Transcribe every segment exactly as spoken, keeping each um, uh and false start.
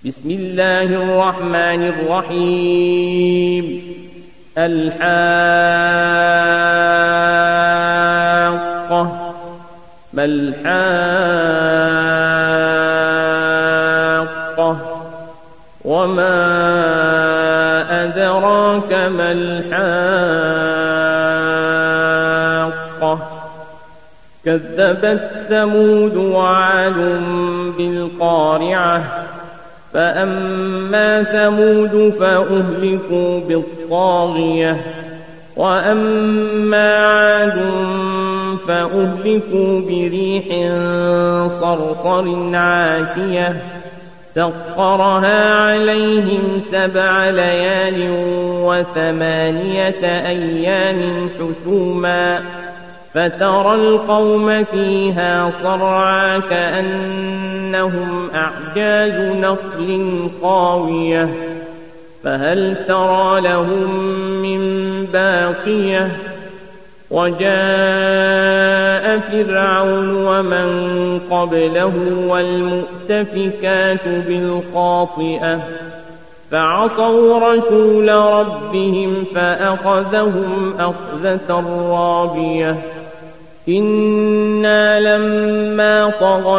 بسم الله الرحمن الرحيم الحاقة ما الحاقة وما أدراك ما الحاقة كذبت ثمود وعاد بالقارعة فأما ثمود فأهلكوا بالطاغية وأما عاد فأهلكوا بريح صرصر عاتية سخرها عليهم سبع ليال وثمانية أيام حسوما فترى القوم فيها صرعى كأنهم أعجاز نخل خاوية فهل ترى لهم من باقية وجاء فرعون ومن قبله والمؤتفكات بالخاطئة فعصوا رسول ربهم فأخذهم أخذة رابية إنا لما طغى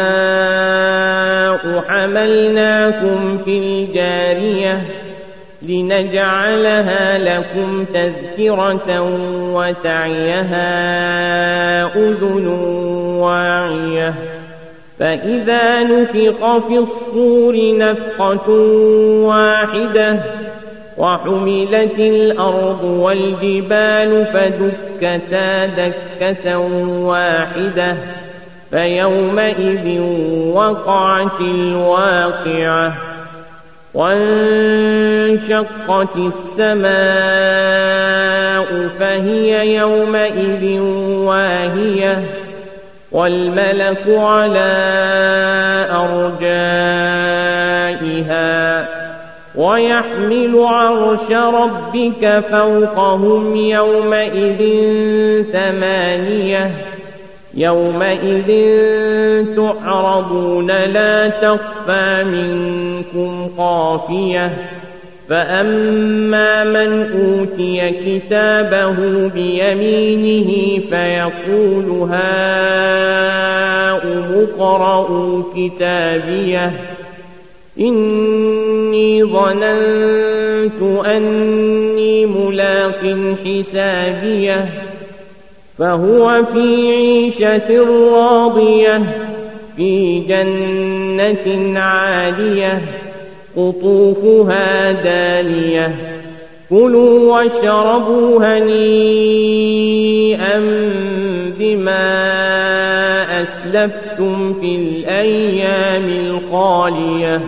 الماء حملناكم في الجارية لنجعلها لكم تذكرة وتعيها أذن واعية فإذا نفخ في الصور نفخة واحدة وحملت الأرض والجبال فدكتا دكة واحدة فيومئذ وقعت الواقعة وانشقت السماء فهي يومئذ واهية والملك على أرجائها ويحمل عرش ربك فوقهم يومئذ ثمانية يومئذ تعرضون لا تخفى منكم خافية فأما من أوتي كتابه بيمينه فيقول هاؤم اقرءوا كتابيه إني ظننت أني ملاق حسابيه فهو في عيشة راضية في جنة عالية قطوفها دانية كلوا واشربوا هنيئا بما أسلفتم في الأيام الخالية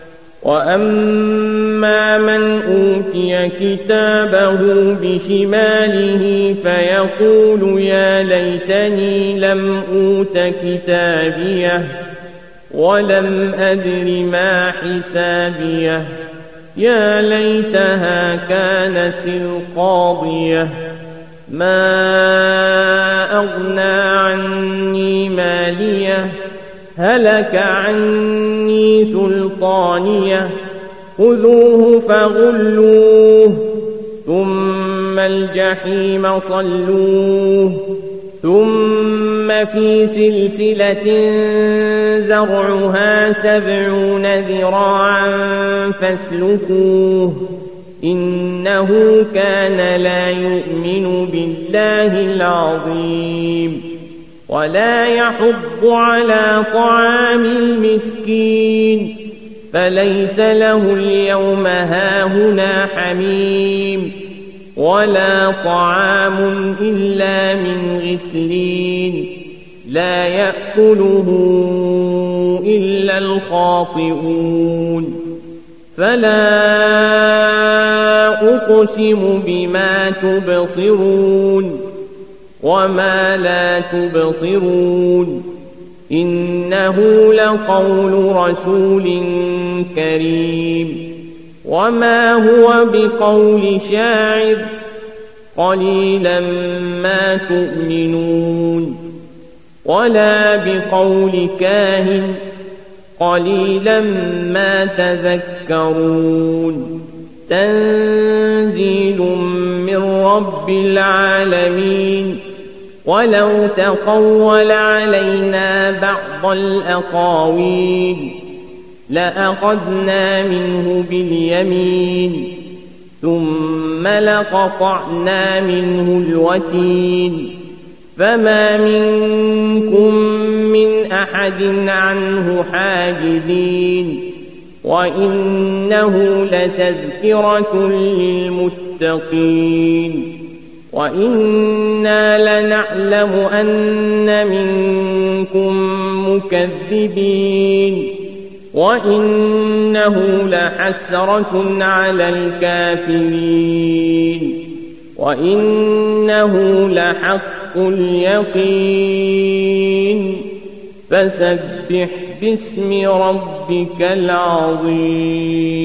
وأما من أوتي كتابه بشماله فيقول يا ليتني لم أوت كتابيه ولم أدر ما حسابيه يا ليتها كانت القاضية ما أغنى عني ماليه هلك عني سلطانيه خذوه فغلوه ثم الجحيم صلوه ثم في سلسلة ذرعها سبعون ذراعا فاسلكوه إنه كان لا يؤمن بالله العظيم ولا يحض على طعام المسكين فليس له اليوم هاهنا حميم ولا طعام إلا من غسلين لا يأكله إلا الخاطئون فلا أقسم بما تبصرون وما لا تبصرون إنه لقول رسول كريم وما هو بقول شاعر قليلا ما تؤمنون ولا بقول كاهن قليلا ما تذكرون تنزيل من رب العالمين ولو تقول علينا بعض الأقاويل لأخذنا منه باليمين ثم لقطعنا منه الوتين فما منكم من أحد عنه حاجزين وإنه لتذكرة للمتقين وإنا لنعلم أن منكم مكذبين وإنه لحسرة على الكافرين وإنه لحق اليقين فسبح باسم ربك العظيم.